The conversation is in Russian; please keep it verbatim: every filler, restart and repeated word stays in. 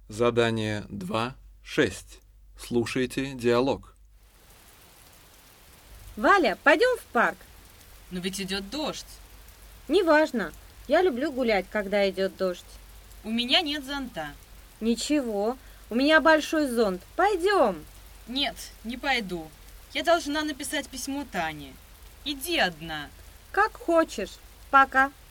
Задание два шесть. Слушайте диалог. Валя, пойдем в парк? Но ведь идет дождь. Неважно. Я люблю гулять, когда идет дождь. У меня нет зонта. Ничего, у меня большой зонт. Пойдем. Нет, не пойду. Я должна написать письмо Тане. Иди одна. Как хочешь. Пока.